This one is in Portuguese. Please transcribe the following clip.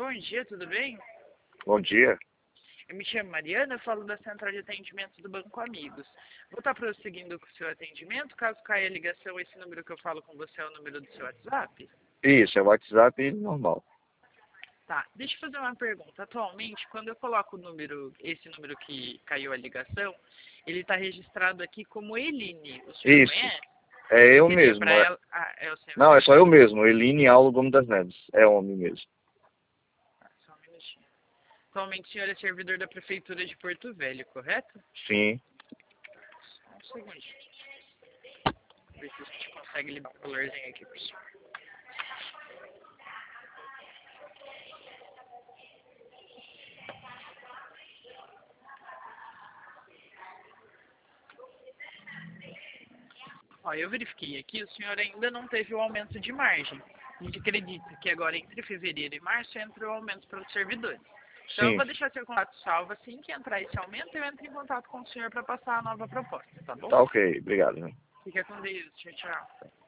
Bom dia, tudo bem? Bom dia. Eu me chamo Mariana, eu falo da Central de Atendimento do Banco Amigos. Vou estar prosseguindo com o seu atendimento. Caso caia a ligação, esse número que eu falo com você é o número do seu WhatsApp? Isso, é WhatsApp normal. Tá, deixa eu fazer uma pergunta. Atualmente, quando eu coloco o número, esse número que caiu a ligação, ele está registrado aqui como Eline. O senhor Isso, conhece? é eu Seria mesmo. para ela... Ah, é o senhor Não, é mesmo. só eu mesmo. Eline Aulo Gomes das Neves. É homem mesmo. Ah, só um minutinho. Atualmente, o senhor é servidor da Prefeitura de Porto Velho, correto? Sim. Só um segundinho. Ver se a gente consegue ligar o valorzinho aqui pro senhor. Ó, eu verifiquei aqui, o senhor ainda não teve o aumento de margem. A gente acredita que agora entre fevereiro e março entra o aumento para os servidores. Então eu Sim. vou deixar seu contato salvo, assim que entrar esse aumento eu entro em contato com o senhor para passar a nova proposta, tá bom? Tá ok. Obrigado. Fica com Deus, tchau, tchau.